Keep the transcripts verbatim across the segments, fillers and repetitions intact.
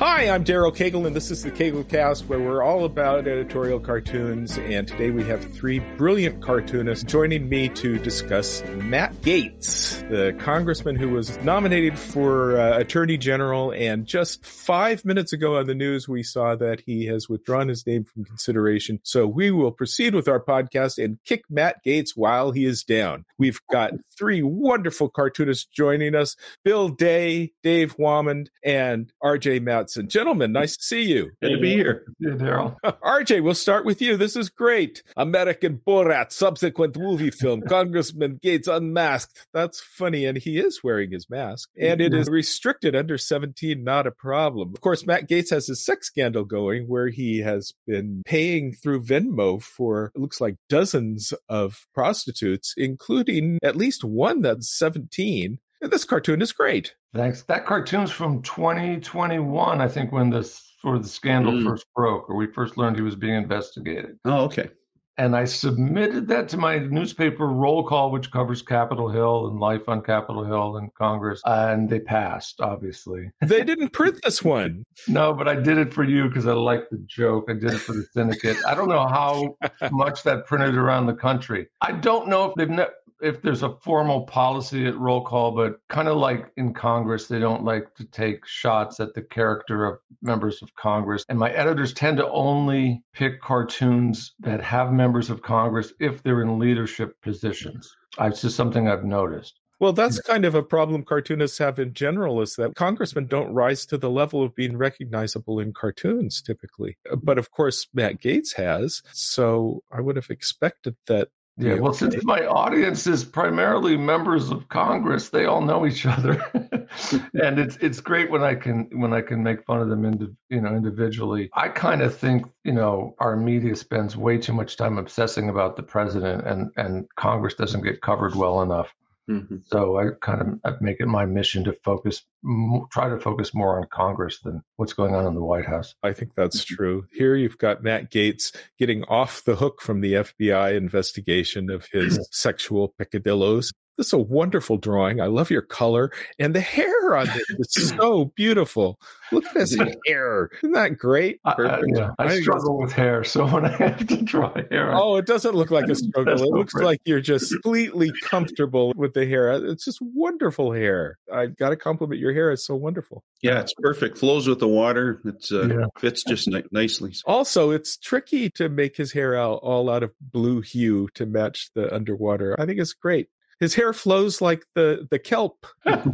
Hi, I'm Daryl Cagle, and this is the Cagle Cast, where we're all about editorial cartoons. And today we have three brilliant cartoonists joining me to discuss Matt Gaetz, the congressman who was nominated for uh, Attorney General. And just five minutes ago on the news, we saw that he has withdrawn his name from consideration. So we will proceed with our podcast and kick Matt Gaetz while he is down. We've got three wonderful cartoonists joining us: Bill Day, Dave Wamond, and R J Matson. Gentlemen, nice to see you. Good to be here. Yeah, Daryl. R J, we'll start with you. This is great. American Borat, subsequent movie film, Congressman Gaetz unmasked. That's funny, and he is wearing his mask. And it is restricted under seventeen, not a problem. Of course, Matt Gaetz has his sex scandal going, where he has been paying through Venmo for, it looks like, dozens of prostitutes, including at least one that's seventeen. This cartoon is great. Thanks. That cartoon's from twenty twenty-one, I think, when this sort of the scandal mm. first broke, or we first learned he was being investigated. Oh, okay. And I submitted that to my newspaper Roll Call, which covers Capitol Hill and life on Capitol Hill and Congress, and they passed, obviously. They didn't print this one. No, but I did it for you because I like the joke. I did it for the syndicate. I don't know how much that printed around the country. I don't know if they've ne- if there's a formal policy at Roll Call, but kind of like in Congress, they don't like to take shots at the character of members of Congress. And my editors tend to only pick cartoons that have members of Congress if they're in leadership positions. It's just something I've noticed. Well, that's kind of a problem cartoonists have in general, is that congressmen don't rise to the level of being recognizable in cartoons typically. But of course, Matt Gaetz has. So I would have expected that. Yeah, well, since my audience is primarily members of Congress, they all know each other, and it's it's great when I can when I can make fun of them, indi- you know, individually. I kind of think, you know, our media spends way too much time obsessing about the president, and and Congress doesn't get covered well enough. Mm-hmm. So I kind of I make it my mission to focus, m- try to focus more on Congress than what's going on in the White House. I think that's true. Here you've got Matt Gaetz getting off the hook from the F B I investigation of his sexual peccadillos. This is a wonderful drawing. I love your color. And the hair on this is so beautiful. Look at his hair. Isn't that great? I, yeah, I, I struggle with hair, so when I have to draw hair. Oh, it doesn't look like a struggle. It looks like you're just completely comfortable with the hair. It's just wonderful hair. I got to compliment your hair. It's so wonderful. Yeah, it's perfect. Flows with the water. It uh, yeah. fits just ni- nicely. Also, it's tricky to make his hair out all out of blue hue to match the underwater. I think it's great. His hair flows like the, the kelp.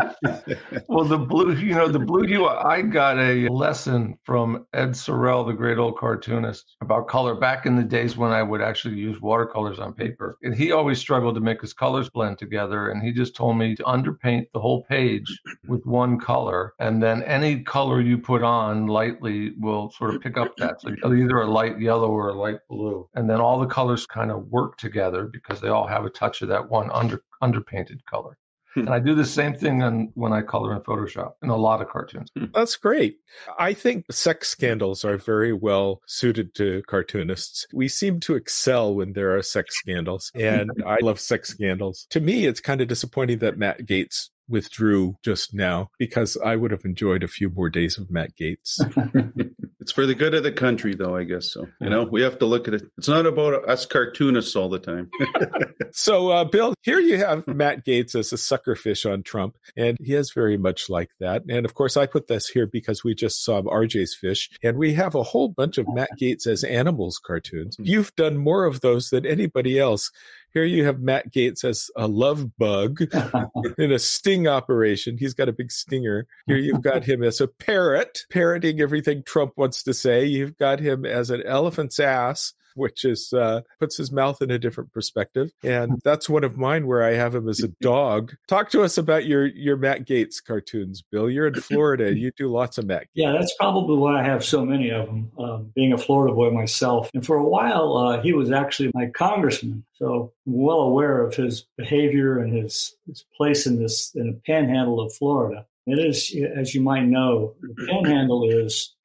Well, the blue, you know, the blue hue, I got a lesson from Ed Sorel, the great old cartoonist, about color back in the days when I would actually use watercolors on paper. And he always struggled to make his colors blend together. And he just told me to underpaint the whole page with one color. And then any color you put on lightly will sort of pick up that. So either a light yellow or a light blue. And then all the colors kind of work together because they all have a touch of that one under underpainted color. And I do the same thing on, when I color in Photoshop in a lot of cartoons. That's great. I think sex scandals are very well suited to cartoonists. We seem to excel when there are sex scandals, and I love sex scandals. To me, it's kind of disappointing that Matt Gaetz withdrew just now, because I would have enjoyed a few more days of Matt Gaetz. It's for the good of the country, though, I guess so. You know, we have to look at it. It's not about us cartoonists all the time. So, uh, Bill, here you have Matt Gaetz as a sucker fish on Trump, and he is very much like that. And of course, I put this here because we just saw R J's fish, and we have a whole bunch of Matt Gaetz as animals cartoons. You've done more of those than anybody else. Here you have Matt Gaetz as a love bug in a sting operation. He's got a big stinger. Here you've got him as a parrot, parroting everything Trump wants to say. You've got him as an elephant's ass, which is uh, puts his mouth in a different perspective. And that's one of mine where I have him as a dog. Talk to us about your, your Matt Gaetz cartoons, Bill. You're in Florida. You do lots of Matt Gaetz. Yeah, that's probably why I have so many of them, um, being a Florida boy myself. And for a while, uh, he was actually my congressman. So I'm well aware of his behavior and his, his place in this in the panhandle of Florida. It is, as you might know, the panhandle is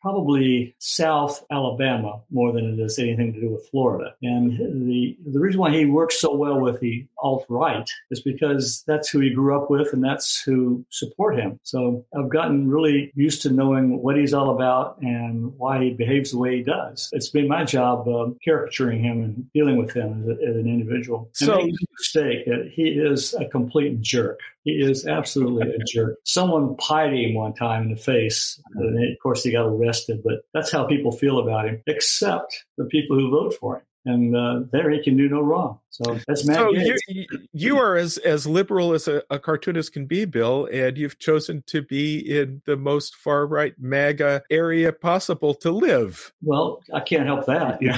probably South Alabama more than it is anything to do with Florida. And the the reason why he works so well with the alt-right is because that's who he grew up with and that's who support him. So I've gotten really used to knowing what he's all about and why he behaves the way he does. It's been my job um, caricaturing him and dealing with him as, a, as an individual. So, and make no mistake, he is a complete jerk. He is absolutely a jerk. Someone pied him one time in the face. And of course, he got arrested, but that's how people feel about him, except the people who vote for him. And uh, there he can do no wrong. So that's Matt so Gaetz. You, you are as, as liberal as a, a cartoonist can be, Bill, and you've chosen to be in the most far-right MAGA area possible to live. Well, I can't help that. Yeah.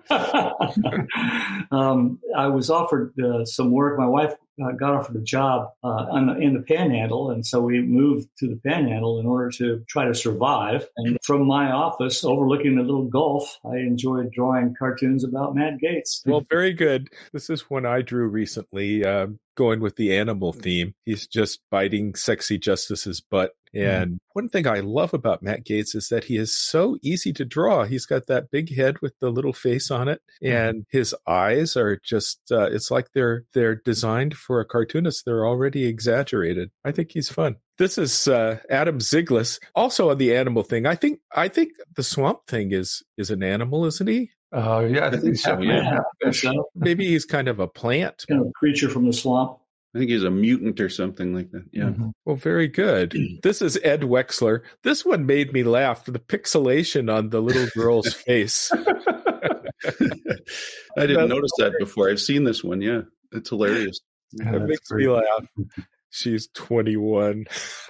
um, I was offered uh, some work. My wife uh, got offered a job uh, on the, in the Panhandle, and so we moved to the Panhandle in order to try to survive. And from my office overlooking the little Gulf, I enjoyed drawing cartoons about Matt Gaetz. Well, very good. This is one I drew recently, uh, going with the animal theme. He's just biting Sexy Justice's butt. And mm. one thing I love about Matt Gaetz is that he is so easy to draw. He's got that big head with the little face on it, and his eyes are just, uh, it's like they're they're designed for a cartoonist. They're already exaggerated. I think he's fun. This is uh, Adam Ziglis, also on the animal thing. I think I think the Swamp Thing is is an animal, isn't he? Oh, uh, yeah, I think so. Yeah. So. Maybe he's kind of a plant. Kind of creature from the swamp. I think he's a mutant or something like that. Yeah. Mm-hmm. Well, very good. This is Ed Wexler. This one made me laugh. The pixelation on the little girl's face. I didn't notice that before. I've seen this one. Yeah. It's hilarious. Yeah, it makes great. me laugh. She's twenty-one.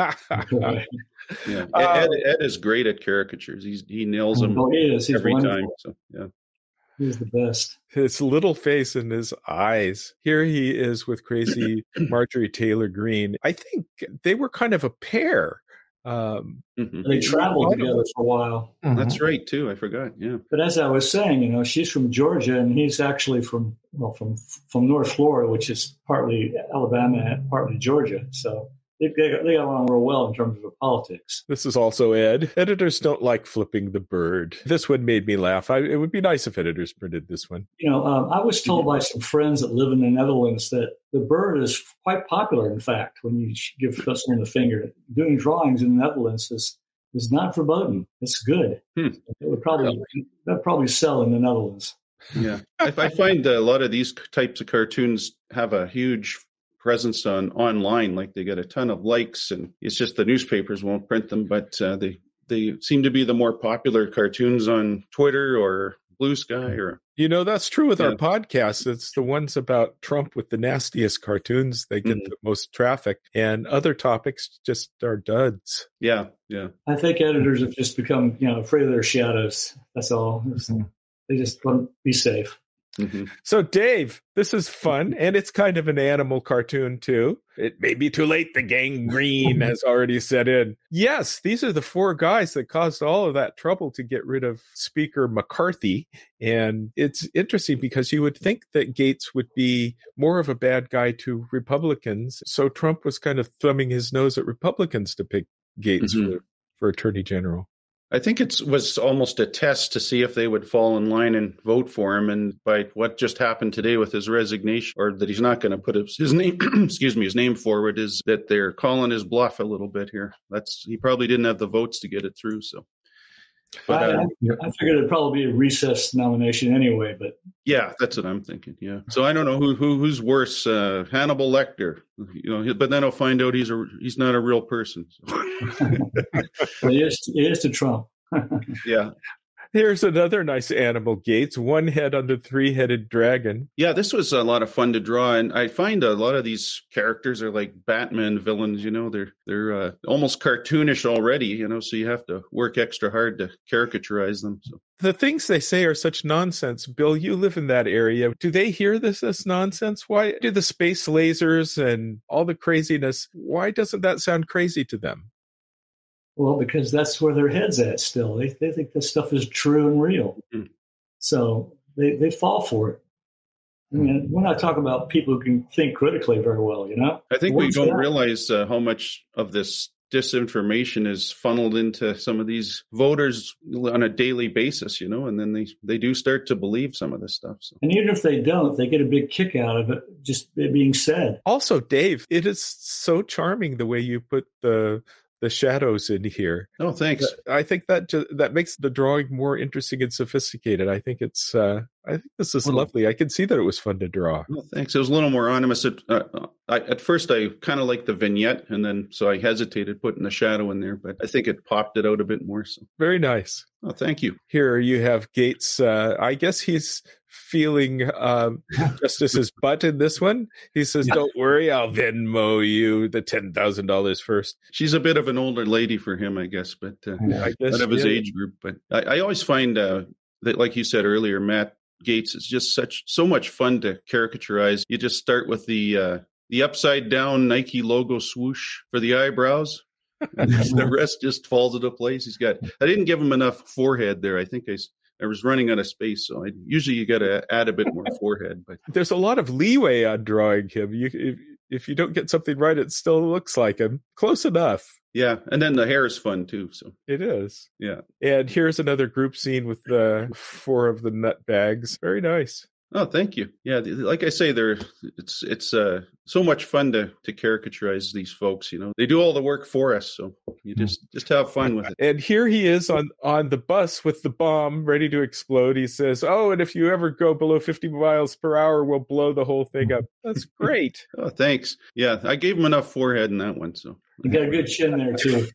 Yeah. Ed, Ed is great at caricatures. He's, he nails them oh, he is. He's every wonderful. time. So, yeah. He's the best. His little face and his eyes. Here he is with crazy Marjorie Taylor Greene. I think they were kind of a pair. Um, mm-hmm. They traveled together for a while. Mm-hmm. That's right, too. I forgot. Yeah. But as I was saying, you know, she's from Georgia, and he's actually from well, from from North Florida, which is partly Alabama and partly Georgia. So. They got, they got along real well in terms of politics. This is also Ed. Editors don't like flipping the bird. This one made me laugh. I, it would be nice if editors printed this one. You know, um, I was told by some friends that live in the Netherlands that the bird is quite popular, in fact, when you give someone the finger. Doing drawings in the Netherlands is, is not verboten. It's good. Hmm. It would probably, that would probably sell in the Netherlands. Yeah. I, I find a lot of these types of cartoons have a huge presence on online, like they get a ton of likes, and it's just the newspapers won't print them, but uh, they they seem to be the more popular cartoons on Twitter or Blue Sky. Or you know, that's true with yeah. our podcast. It's the ones about Trump with the nastiest cartoons. They get mm-hmm. the most traffic, and other topics just are duds. Yeah, yeah. I think editors have just become, you know, afraid of their shadows. That's all. Mm-hmm. They just want to be safe. Mm-hmm. So, Dave, this is fun, and it's kind of an animal cartoon, too. It may be too late. The gangrene has already set in. Yes, these are the four guys that caused all of that trouble to get rid of Speaker McCarthy. And it's interesting because you would think that Gaetz would be more of a bad guy to Republicans. So Trump was kind of thumbing his nose at Republicans to pick Gaetz mm-hmm. for, for Attorney General. I think it was almost a test to see if they would fall in line and vote for him. And by what just happened today with his resignation, or that he's not going to put his, his name, excuse me, his name forward, is that they're calling his bluff a little bit here. That's he probably didn't have the votes to get it through. So, but, I, uh, I figured it'd probably be a recess nomination anyway. But yeah, that's what I'm thinking. Yeah. So I don't know who, who who's worse, uh, Hannibal Lecter, you know. But then I'll find out he's a he's not a real person. So. Well, he is, he is to Trump. Yeah. Here's another nice animal, Gaetz. One head on the three-headed dragon. Yeah, this was a lot of fun to draw, and I find a lot of these characters are like Batman villains. You know, they're they're uh, almost cartoonish already. You know, so you have to work extra hard to caricaturize them. So. The things they say are such nonsense. Bill, you live in that area. Do they hear this as nonsense? Why do the space lasers and all the craziness? Why doesn't that sound crazy to them? Well, because that's where their head's at still. They they think this stuff is true and real. Mm-hmm. So they, they fall for it. I mean, we're not talking about people who can think critically very well, you know? I think we don't realize uh, how much of this disinformation is funneled into some of these voters on a daily basis, you know, and then they, they do start to believe some of this stuff. So. And even if they don't, they get a big kick out of it, just it being said. Also, Dave, it is so charming the way you put the the shadows in here. Oh, thanks. I think that ju- that makes the drawing more interesting and sophisticated. I think it's, uh, I think this is Little, lovely. I can see that it was fun to draw. Oh, thanks. It was a little more anonymous. At, uh, I, at first, I kind of liked the vignette, and then so I hesitated putting the shadow in there, but I think it popped it out a bit more. So very nice. Oh, thank you. Here you have Gates. Uh, I guess he's feeling um, Justice's butt in this one. He says, yeah. Don't worry, I'll Venmo you the ten thousand dollars first. She's a bit of an older lady for him, I guess, but uh, yeah, I guess, out of his yeah. age group. But I, I always find uh, that, like you said earlier, Matt Gates is just such so much fun to caricaturize. You just start with the uh, the upside down Nike logo swoosh for the eyebrows. And the rest just falls into place. He's got, I didn't give him enough forehead there. I think I, I was running out of space. So I usually you got to add a bit more forehead, but there's a lot of leeway on drawing him. You, if, if you don't get something right, it still looks like him. Close enough. Yeah. And then the hair is fun too. So it is. Yeah. And here's another group scene with the four of the nut bags. Very nice. Oh, thank you. Yeah, like I say, they're it's it's uh, so much fun to to caricaturize these folks. You know, they do all the work for us, so you just just have fun with it. And here he is on on the bus with the bomb ready to explode. He says, "Oh, and if you ever go below fifty miles per hour, we'll blow the whole thing up." That's great. Oh, thanks. Yeah, I gave him enough forehead in that one, so you got a good chin there too.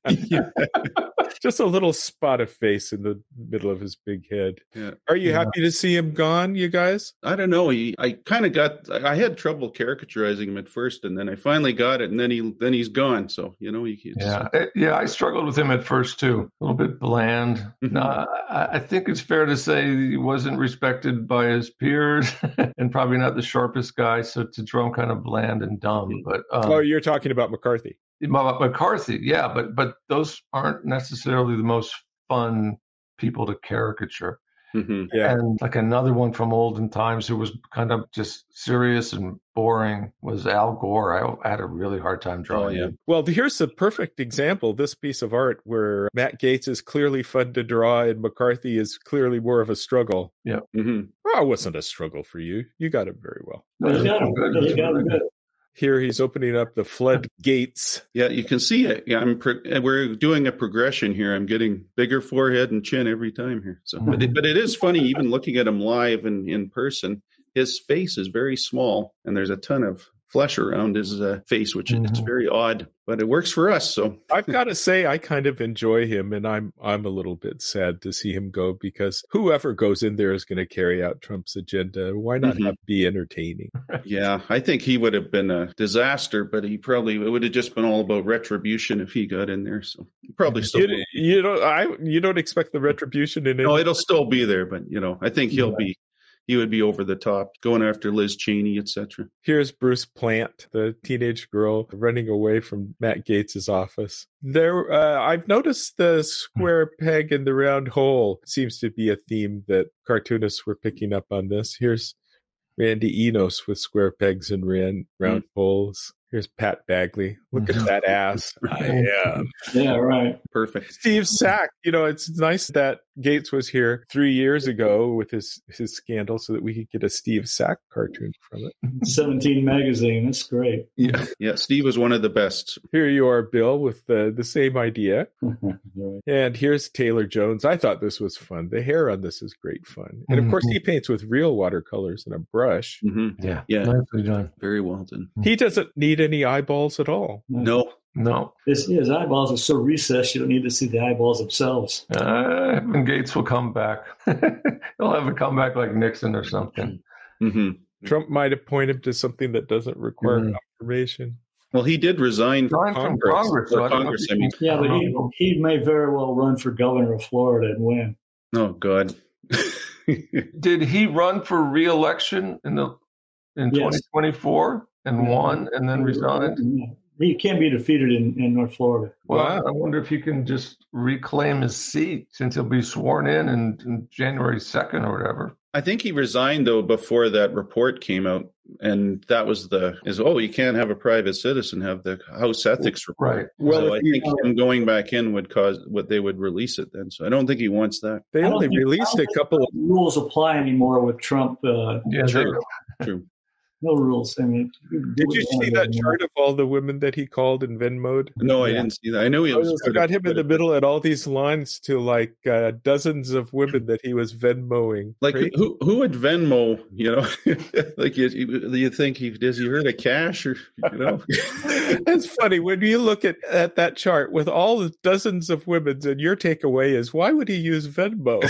Just a little spot of face in the middle of his big head. Yeah. Are you yeah. happy to see him gone, you guys? I don't know. He, I kind of got. I had trouble caricaturizing him at first, and then I finally got it, and then he then he's gone. So you know, he, yeah, yeah. I struggled with him at first too. A little bit bland. Mm-hmm. No, I, I think it's fair to say he wasn't respected by his peers, and probably not the sharpest guy. So to draw him kind of bland and dumb. But um, oh, you're talking about McCarthy. McCarthy, yeah, but but those aren't necessarily the most fun people to caricature. Mm-hmm. Yeah. And like another one from olden times who was kind of just serious and boring was Al Gore. I, I had a really hard time drawing oh, yeah. him. Well, here's a perfect example, this piece of art where Matt Gates is clearly fun to draw and McCarthy is clearly more of a struggle. Yeah. Mm-hmm. Well, it wasn't a struggle for you. You got it very well. No, you got him good. You got him good. Here he's opening up the flood gates. Yeah, you can see it. Yeah, I'm. Pro- we're doing a progression here. I'm getting bigger forehead and chin every time here. So, mm-hmm. but, it, but it is funny, even looking at him live and in person. His face is very small, and there's a ton of flesh around his uh, face, which mm-hmm. it's very odd, but it works for us. So I've got to say, I kind of enjoy him, and I'm I'm a little bit sad to see him go because whoever goes in there is going to carry out Trump's agenda. Why not mm-hmm. have be entertaining? Yeah, I think he would have been a disaster, but he probably it would have just been all about retribution if he got in there. So probably still. You, you don't. I you don't expect the retribution in it. No, it'll still be there, but you know, I think he'll yeah. be. He would be over the top, going after Liz Cheney, et cetera. Here's Bruce Plant, the teenage girl running away from Matt Gates' office. There, uh, I've noticed the square peg in the round hole seems to be a theme that cartoonists were picking up on this. Here's Randy Enos with square pegs and round, round mm-hmm. holes. Here's Pat Bagley. Look at that ass. I am. Yeah, right. Perfect. Steve Sack. You know, it's nice that Gates was here three years ago with his, his scandal so that we could get a Steve Sack cartoon from it. seventeen magazine. That's great. Yeah. Yeah. Steve was one of the best. Here you are, Bill, with the, the same idea. Right. And here's Taylor Jones. I thought this was fun. The hair on this is great fun. And of course, he paints with real watercolors and a brush. Mm-hmm. Yeah. Yeah. Nicely done. Very well done. He doesn't need any eyeballs at all. No. No. His, his eyeballs are so recessed, you don't need to see the eyeballs themselves. Uh, and Gates will come back. He'll have a comeback like Nixon or something. Mm-hmm. Trump might appoint him to something that doesn't require mm-hmm. confirmation. Well, he did resign from Congress. Congress. From Congress I mean. Yeah, but he, he may very well run for governor of Florida and win. Oh, God. Did he run for re-election in the in yes. twenty twenty-four and won and then resigned? He can't be defeated in, in North Florida. Well, Wow. I wonder if he can just reclaim his seat since he'll be sworn in in, in January second or whatever. I think he resigned though before that report came out, and that was the is oh you can't have a private citizen have the House ethics report. Right. Well, so if I you- think him going back in would cause what they would release it then. So I don't think he wants that. They I don't only think- released I don't a think couple of. rules apply anymore with Trump. Uh, Yeah, True. they- True. no rules. I mean, Did you see that chart of all the women that he called in Venmoed? No, I Yeah. didn't see that. I knew he I was. just got him in the middle at all these lines to like uh, dozens of women that he was Venmoing. Like Right? who who would Venmo? You know, like you, you you think he does he heard of cash or you know? It's funny when you look at, at that chart with all the dozens of women, and your takeaway is why would he use Venmo?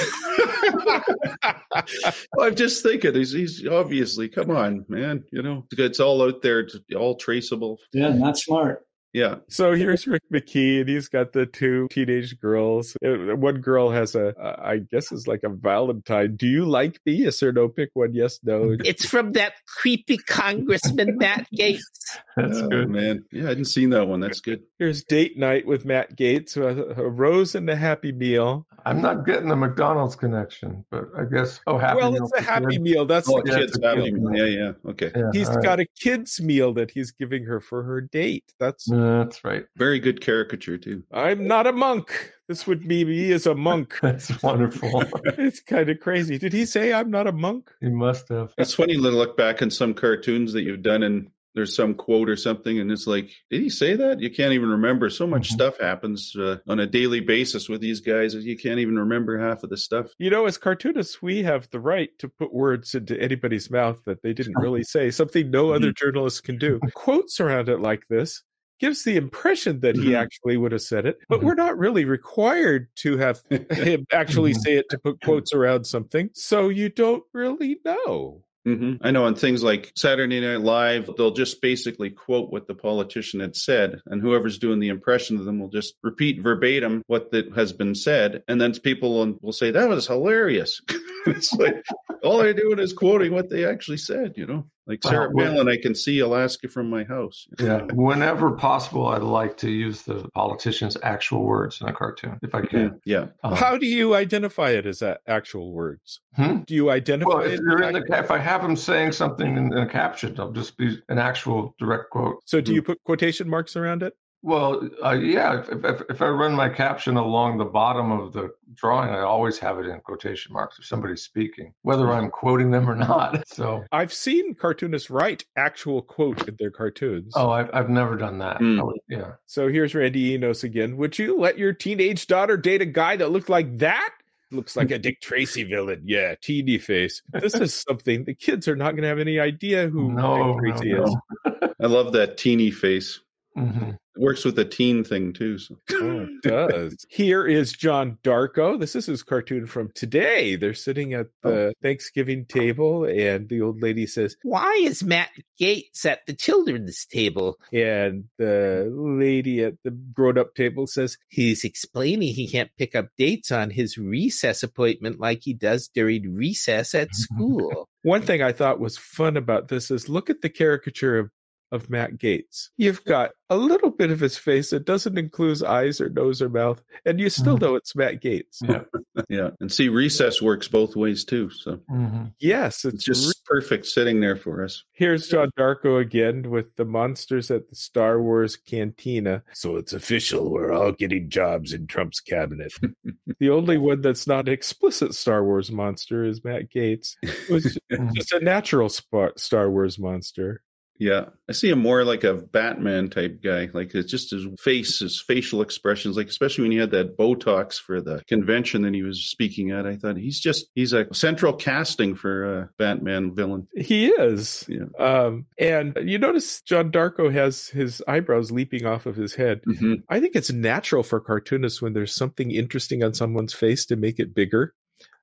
Well, I'm just thinking he's he's obviously come on, man. You know, it's all out there, it's all traceable. Yeah, not smart. Yeah. So here's Rick McKee, and he's got the two teenage girls. Uh, One girl has a, uh, I guess it's like a Valentine. Do you like me? Yes or no? Pick one. Yes, no. It's from that creepy Congressman Matt Gaetz. That's Oh, good. man. Yeah, I hadn't seen that one. That's good. Here's date night with Matt Gaetz, a, a rose and a Happy Meal. I'm not getting the McDonald's connection, but I guess. Oh, happy well, Meal it's a for Happy kids. Meal. That's Oh, the yeah, kids it's a happy. good one. Yeah, yeah. Okay. Yeah, He's all right. got a kid's meal that he's giving her for her date. That's That's right. Very good caricature too. I'm not a monk. This would be me as a monk. That's wonderful. It's kind of crazy. Did he say I'm not a monk? He must have. It's funny to look back in some cartoons that you've done and there's some quote or something and it's like, did he say that? You can't even remember. So much Mhm. stuff happens uh, on a daily basis with these guys that you can't even remember half of the stuff. You know, as cartoonists, we have the right to put words into anybody's mouth that they didn't really say, something no other journalist can do. Quotes around it like this gives the impression that he Mhm. actually would have said it, but Mhm. we're not really required to have him actually Mhm. say it to put quotes around something. So you don't really know. hmm I know on things like Saturday Night Live, they'll just basically quote what the politician had said, and whoever's doing the impression of them will just repeat verbatim what that has been said, and then people will, will say that was hilarious. It's like all they're doing is quoting what they actually said, you know. Like Sarah Wow, well- Palin, I can see Alaska from my house. Yeah. Whenever possible, I'd like to use the politician's actual words in a cartoon, if I can. Yeah. Um, How do you identify it as a- actual words? Hmm? Do you identify Well, if, it? they're in the, if I have him saying something in, in a caption, it'll just be an actual direct quote. So do you put quotation marks around it? Well, uh, yeah. If, if, if I run my caption along the bottom of the drawing, I always have it in quotation marks if somebody's speaking, whether I'm quoting them or not. So, I've seen cartoonists write actual quote in their cartoons. oh, I've, I've never done that. Mm. I would- yeah. So here's Randy Enos again. Would you let your teenage daughter date a guy that looked like that? Looks like a Dick Tracy villain. Yeah, teeny face. This is something the kids are not going to have any idea who No, Dick Tracy no, is. no. I love that teeny face. hmm It works with the teen thing too. So. Oh, it does. Here is John Darko. This is his cartoon from today. They're sitting at the Thanksgiving table, and the old lady says, Why is Matt Gaetz at the children's table? and the lady at the grown-up table says, He's explaining he can't pick up dates on his recess appointment like he does during recess at school. one thing I thought was fun about this is look at the caricature of, of Matt Gaetz. You've got a little bit of his face that doesn't include eyes or nose or mouth, and you still Mhm. know it's Matt Gaetz. Yeah. Yeah. And see, recess works both ways too. So hmm Yes, it's it's just re- perfect sitting there for us. Here's John Darko again with the monsters at the Star Wars cantina. So it's official. We're all getting jobs in Trump's cabinet. The only one that's not an explicit Star Wars monster is Matt Gaetz. It was just a natural spa- Star Wars monster. Yeah, I see him more like a Batman type guy. Like it's just his face, his facial expressions. Like especially when he had that Botox for the convention that he was speaking at, I thought he's just he's a central casting for a Batman villain. He is. Yeah. Um, and you notice John Darko has his eyebrows leaping off of his head. Mm-hmm. I think it's natural for cartoonists when there's something interesting on someone's face to make it bigger.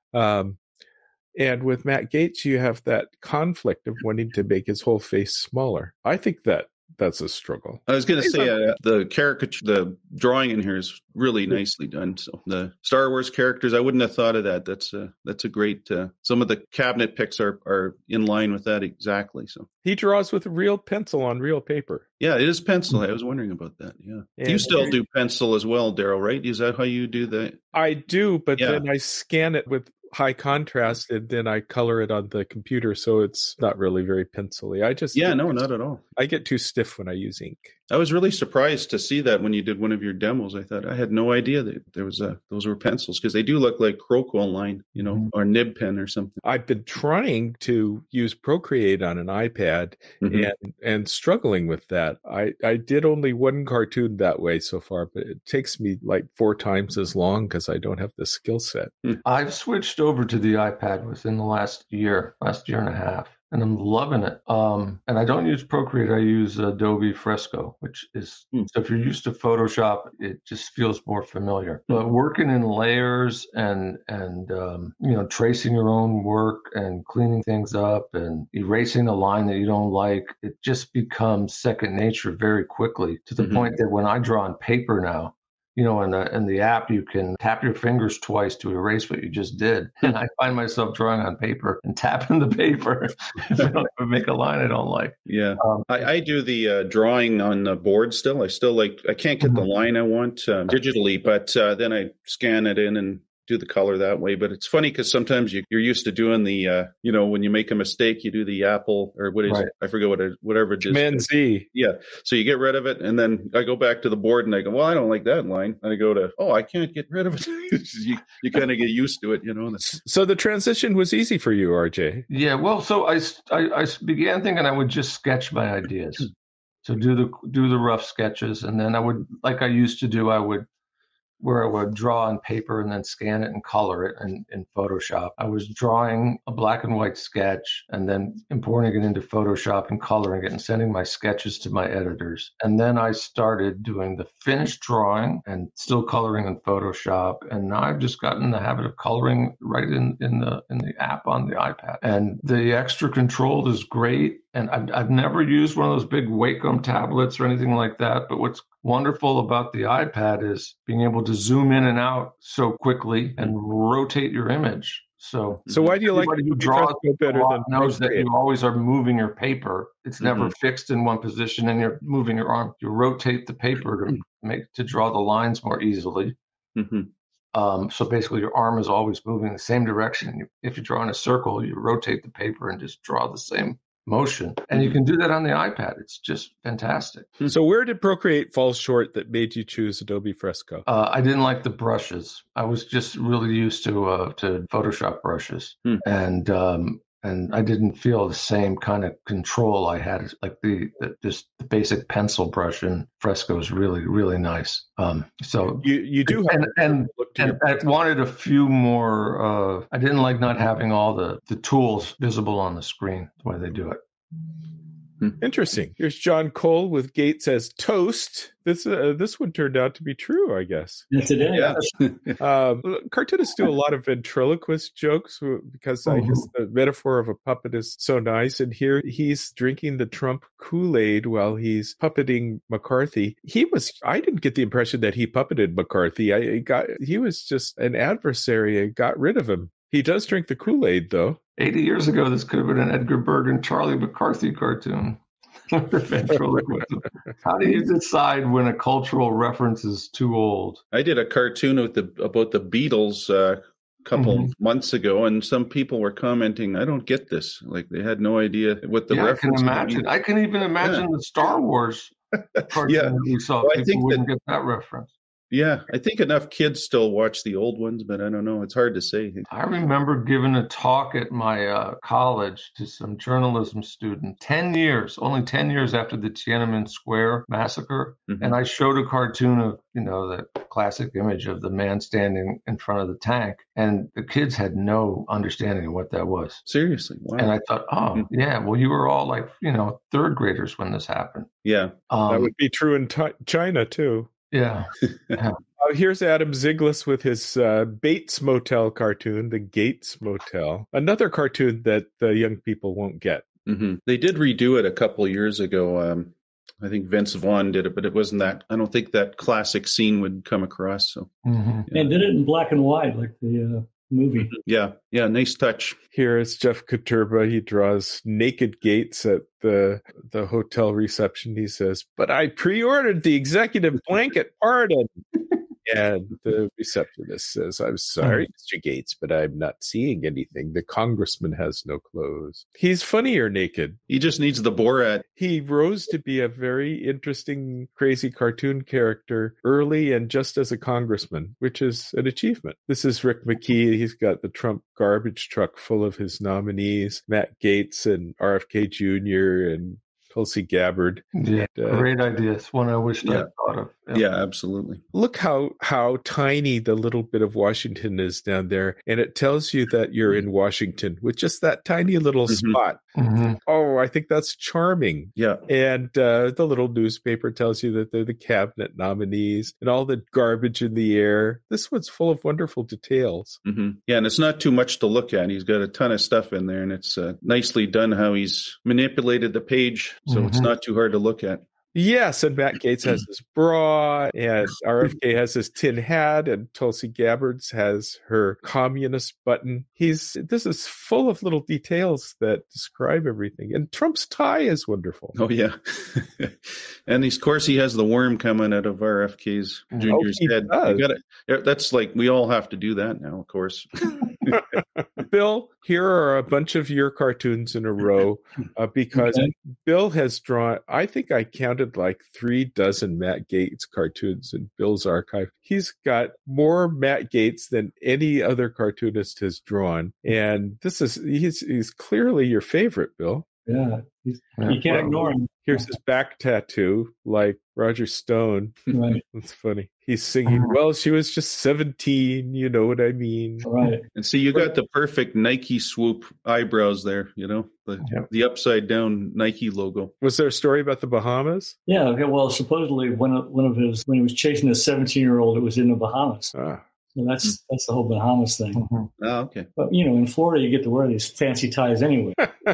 Um, and with Matt Gaetz, you have that conflict of wanting to make his whole face smaller. I think that that's a struggle. I was going to say uh, the caricature, the drawing in here is really nicely done. So the Star Wars characters, I wouldn't have thought of that. That's a that's a great. Uh, some of the cabinet picks are are in line with that exactly. So he draws with real pencil on real paper. Yeah, it is pencil. I was wondering about that. Yeah, and you still do pencil as well, Daryl, right? Is that how you do that? I do, but yeah. then I scan it with high contrast and then I color it on the computer, so it's not really very pencil-y. I just yeah, no, not at all. I get too stiff when I use ink. I was really surprised to see that when you did one of your demos. I thought I had no idea that there was a those were pencils because they do look like Crowquill line, you know, mm-hmm. or nib pen or something. I've been trying to use Procreate on an iPad mm-hmm. and and struggling with that. I I did only one cartoon that way so far, but it takes me like four times as long because I don't have the skill set. I've switched over to the iPad within the last year, last year and a half. And I'm loving it. Um, and I don't use Procreate. I use Adobe Fresco, which is, mm. so if you're used to Photoshop, it just feels more familiar. Mm. But working in layers and, and um, you know, tracing your own work and cleaning things up and erasing a line that you don't like, it just becomes second nature very quickly to the mm-hmm. point that when I draw on paper now, you know, in the in the app, you can tap your fingers twice to erase what you just did. And I find myself drawing on paper and tapping the paper if I don't even make a line I don't like. Yeah, um, I, I do the uh, drawing on the board still. I still like, I can't get mm-hmm. the line I want uh, digitally, but uh, then I scan it in and do the color that way. But it's funny because sometimes you, you're used to doing the, uh, you know, when you make a mistake, you do the Apple or what is right. it? I forget what it, whatever it is. Command Z. Yeah. So you get rid of it. And then I go back to the board and I go, well, I don't like that line. And I go to, oh, I can't get rid of it. you you kind of get used to it, you know. So the transition was easy for you, R J. Yeah. Well, so I, I, I began thinking I would just sketch my ideas. So do the, do the rough sketches. And then I would, like I used to do, I would, where I would draw on paper and then scan it and color it in, in Photoshop. I was drawing a black and white sketch and then importing it into Photoshop and coloring it and sending my sketches to my editors. And then I started doing the finished drawing and still coloring in Photoshop. And now I've just gotten in the habit of coloring right in, in the in the app on the iPad. And the extra control is great. And I've, I've never used one of those big Wacom tablets or anything like that. But what's wonderful about the iPad is being able to zoom in and out so quickly and rotate your image. So, so why do you like who draws better than knows that you always are moving your paper? It's never mm-hmm. fixed in one position, and you're moving your arm. You rotate the paper to make to draw the lines more easily. Mm-hmm. Um, so basically, your arm is always moving in the same direction. If you draw in a circle, you rotate the paper and just draw the same motion. And you can do that on the iPad. It's just fantastic. So where did Procreate fall short that made you choose Adobe Fresco? Uh, I didn't like the brushes. I was just really used to uh, to Photoshop brushes. Hmm. And um, and I didn't feel the same kind of control I had. Like the, the just the basic pencil brush in Fresco is really, really nice. Um, so you you do have and, and, and I wanted a few more. Uh, I didn't like not having all the, the tools visible on the screen the way they do it. Interesting. Here's John Cole with Gates as toast. This uh, this one turned out to be true, I guess. Yeah, today. Yeah. um, cartoonists do a lot of ventriloquist jokes because I guess the metaphor of a puppet is so nice. And here he's drinking the Trump Kool-Aid while he's puppeting McCarthy. He was. I didn't get the impression that he puppeted McCarthy. I got. He was just an adversary and got rid of him. He does drink the Kool-Aid, though. eighty years ago, this could have been an Edgar Bergen, Charlie McCarthy cartoon. How do you decide when a cultural reference is too old? I did a cartoon with the about the Beatles uh, a couple mm-hmm. months ago, and some people were commenting, I don't get this. Like, they had no idea what the yeah, reference I can imagine. I can even imagine yeah. the Star Wars cartoon yeah. that we saw. Well, people I think wouldn't that, get that reference. Yeah, I think enough kids still watch the old ones, but I don't know. It's hard to say. I remember giving a talk at my uh, college to some journalism students, ten years, only ten years after the Tiananmen Square massacre. Mm-hmm. And I showed a cartoon of, you know, the classic image of the man standing in front of the tank. And the kids had no understanding of what that was. Seriously? Wow. And I thought, oh, mm-hmm. yeah, well, you were all like, you know, third graders when this happened. Yeah. Um, that would be true in t- China, too. Yeah. yeah. Uh, here's Adam Ziglis with his uh, Bates Motel cartoon, The Gates Motel. Another cartoon that the young people won't get. Mm-hmm. They did redo it a couple years ago. Um, I think Vince Vaughn did it, but it wasn't that. I don't think that classic scene would come across. So, Mm-hmm. yeah. And did it in black and white, like the uh, movie. Yeah, yeah, nice touch. Here is Jeff Katurba. He draws naked Gates at the the hotel reception. He says, "But I pre-ordered the executive blanket pardon." And the receptionist says, "I'm sorry, Mister Gates, but I'm not seeing anything. The congressman has no clothes." He's funnier naked. He just needs the Borat. He rose to be a very interesting, crazy cartoon character early and just as a congressman, which is an achievement. This is Rick McKee. He's got the Trump garbage truck full of his nominees, Matt Gaetz and R F K Junior and Tulsi Gabbard. Yeah, uh, great ideas. One I wished Yeah. I'd thought of. Yeah, absolutely. Look how how tiny the little bit of Washington is down there, and it tells you that you're in Washington with just that tiny little Mhm. spot. Mm-hmm. Oh, I think that's charming. Yeah. And uh, the little newspaper tells you that they're the cabinet nominees and all the garbage in the air. This one's full of wonderful details. hmm Yeah, and it's not too much to look at. He's got a ton of stuff in there, and it's uh, nicely done how he's manipulated the page, so it's Mhm. not too hard to look at. Yes, and Matt Gaetz has his bra, and R F K has his tin hat, and Tulsi Gabbard's has her communist button. He's this is full of little details that describe everything. And Trump's tie is wonderful. Oh, yeah. And of course, he has the worm coming out of R F K's Junior's he head. does. You gotta, that's like, we all have to do that now, of course. Bill, here are a bunch of your cartoons in a row uh, because Okay. Bill has drawn, I think I counted like three dozen Matt Gaetz cartoons in Bill's archive. He's got more Matt Gaetz than any other cartoonist has drawn. And this is, he's, he's clearly your favorite, Bill. Yeah, he's, Yeah. you can't Well, ignore him. Here's his back tattoo, like Roger Stone. Right, That's funny. He's singing, well, she was just seventeen, you know what I mean. right. And see, you got the perfect Nike swoop eyebrows there, you know, the, Yep. the upside down Nike logo. Was there a story about the Bahamas? Yeah, okay, well, supposedly one of, one of his, when he was chasing a seventeen-year-old, it was in the Bahamas. Ah. So that's that's the whole Bahamas thing. Mhm. Oh, okay. But, you know, in Florida, you get to wear these fancy ties anyway.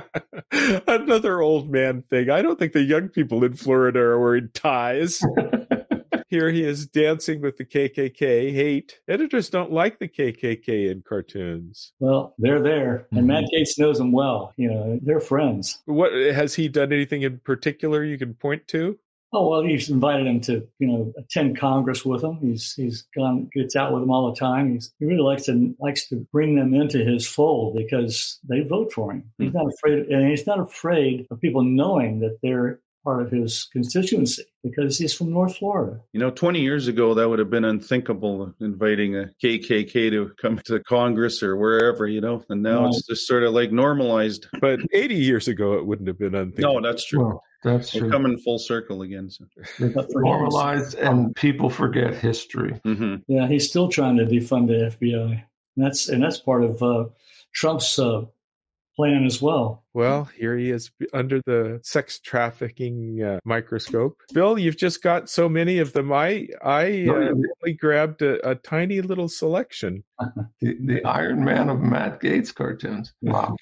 Another old man thing. I don't think the young people in Florida are wearing ties. Here he is dancing with the K K K. Hate. Editors don't like the K K K in cartoons. Well, they're there. And Mhm. Matt Gaetz knows them well. You know, they're friends. What has he done anything in particular you can point to? Oh, well, he's invited him to, you know, attend Congress with him. He's he's gone, gets out with them all the time. He's, he really likes to likes to bring them into his fold because they vote for him. He's not afraid, and he's not afraid of people knowing that they're part of his constituency because he's from North Florida. You know, twenty years ago, that would have been unthinkable, inviting a K K K to come to Congress or wherever, you know, and now Right. it's just sort of like normalized. But eighty years ago, it wouldn't have been unthinkable. No, that's true. Well, that's We're true. coming full circle again. So. It's But for him, normalized, and people forget history. hmm Yeah, he's still trying to defund the F B I. And that's and that's part of uh, Trump's uh, plan as well. Well, here he is under the sex trafficking uh, microscope. Bill, you've just got so many of them. I I uh, only grabbed a, a tiny little selection. The, the Iron Man of Matt Gaetz cartoons. Wow.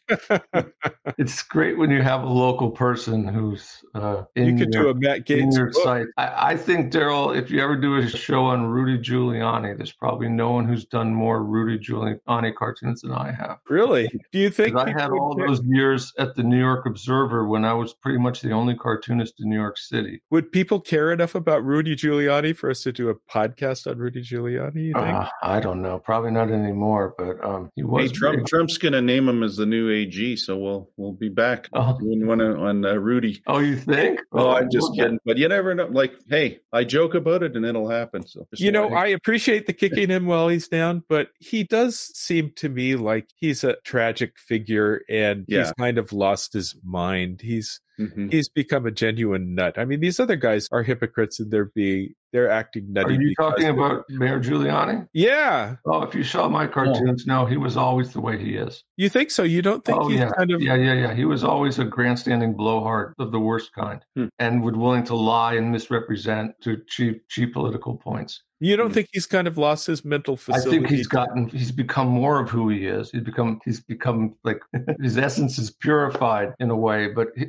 It's great when you have a local person who's uh, in You could your, do a Matt in Gaetz your book. site. I, I think, Daryl, if you ever do a show on Rudy Giuliani, there's probably no one who's done more Rudy Giuliani cartoons than I have. Really? Do you think 'Cause I people had would all care- those years at the New York Observer when I was pretty much the only cartoonist in New York City. Would people care enough about Rudy Giuliani for us to do a podcast on Rudy Giuliani? You think? Uh, I don't know, probably not anymore, but um, he Hey, was Trump, big. Trump's going to name him as the new A G, so we'll we'll be back Oh. doing one on, on uh, Rudy. Oh, you think? Oh, I'm just we'll kidding. But you never know. Like, hey, I joke about it and it'll happen. So just You know, wanna- I appreciate the kicking him while he's down, but he does seem to me like he's a tragic figure and he's Yeah. kind of lost his mind. He's Mhm. he's become a genuine nut. I mean, these other guys are hypocrites and they're being they're acting Are nutty. you because talking they're- about Mayor Giuliani? Yeah. Oh, if you saw my cartoons, no, he was always the way he is. You think so? You don't think Oh, he's yeah. kind of Yeah, yeah, yeah. He was always a grandstanding blowhard of the worst kind Hmm. and would willing to lie and misrepresent to achieve cheap political points. you don't think he's kind of lost his mental I facility? think he's gotten, he's become more of who he is. He's become, he's become like his essence is purified in a way, but he, no, he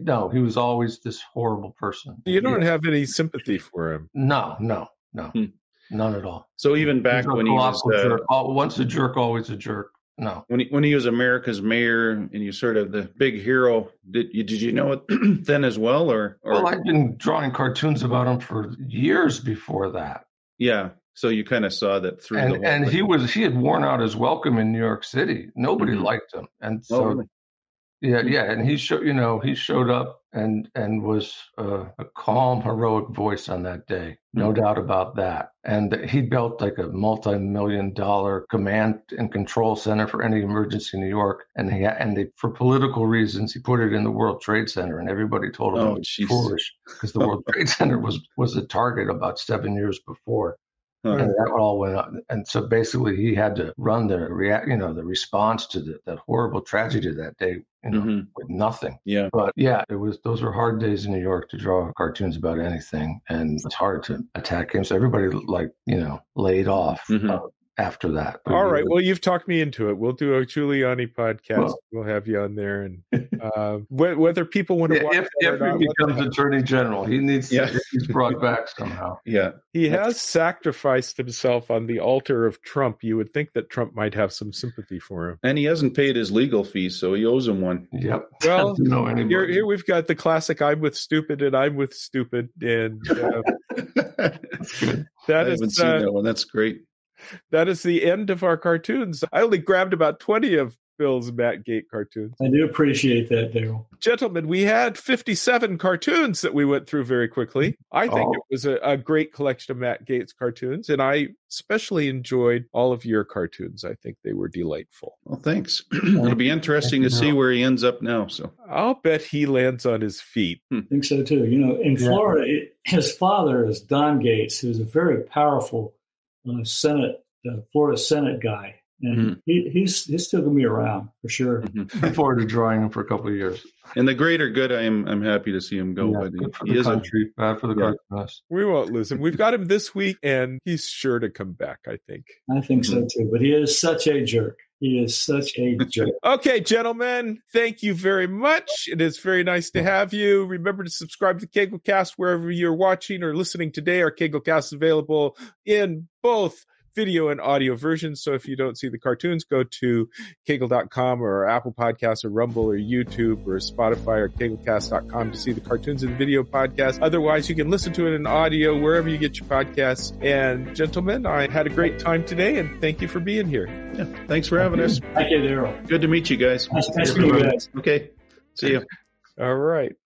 was always this horrible person. You don't Yeah. have any sympathy for him. No, no, no, Hmm. none at all. So even back He's a when he was colossal uh, jerk. Oh, once a jerk, always a jerk. No. when he, when he was America's mayor and you sort of the big hero, did you did you know it then as well, or, or Well, I've been drawing cartoons about him for years before that. yeah? So you kind of saw that through the And whole and thing. he was he had worn out his welcome in New York City. Nobody Mhm. liked him, and Oh, so really? yeah, yeah. And he showed you know he showed up and and was uh, a calm, heroic voice on that day, no Mhm. doubt about that. And he built like a multi-million dollar command and control center for any emergency in New York, and he and they, for political reasons he put it in the World Trade Center, and everybody told him Oh, it was jeez. foolish because the World Trade Center was was a target about seven years before. Huh. And that all went up. And so basically he had to run the react, you know, the response to the, that horrible tragedy that day, you know, Mhm. with nothing. Yeah. But yeah, it was, those were hard days in New York to draw cartoons about anything. And it's hard to attack him. So everybody like, you know, laid off Mhm. uh, after that. All right. Well, you've talked me into it. We'll do a Giuliani podcast. Well- we'll have you on there, and uh, wh- whether people want to Yeah, watch if, that or if not, he what the becomes heck. attorney general, he needs Yeah. to, he's brought back somehow. Yeah. He has sacrificed himself on the altar of Trump. You would think that Trump might have some sympathy for him. And he hasn't paid his legal fees, so he owes him one. Yep. Well, Doesn't know anybody. Here, here we've got the classic "I'm with stupid" and "I'm with stupid," and uh, That's good. that I haven't is seen uh, that one. That's great. that is the end of our cartoons. I only grabbed about twenty of Bill's Matt Gate cartoons. I do appreciate that, Daryl. Gentlemen, we had fifty-seven cartoons that we went through very quickly. I think Oh. it was a, a great collection of Matt Gates cartoons, and I especially enjoyed all of your cartoons. I think they were delightful. Well, thanks. It'll be interesting to see where he ends up now. So I'll bet he lands on his feet. I think so too. You know, in Yeah. Florida, it, his father is Don Gates, who's a very powerful uh, Senate, uh, Florida Senate guy, and Mhm. he, he's he's still gonna be around for sure. Mhm. Look forward to drawing him for a couple of years. And the greater good, I'm I'm happy to see him go. Yeah, but good for he the is a, country, bad for the Yeah. cartoonist. We won't lose him. We've got him this week, and he's sure to come back, I think. I think so too. But he is such a jerk. He is such a jerk. Okay, gentlemen, thank you very much. It is very nice to have you. Remember to subscribe to KegelCast wherever you're watching or listening today. Our KegelCast is available in both video and audio versions. So if you don't see the cartoons, go to kegel dot com or Apple Podcasts or Rumble or YouTube or Spotify or kegelcast dot com to see the cartoons and video podcast. Otherwise, you can listen to it in audio wherever you get your podcasts. And gentlemen, I had a great time today, and thank you for being here. yeah. Thanks for having us. Thank you, Daryl. Good to meet you guys. Nice, nice to meet you guys. Okay. See you. All right.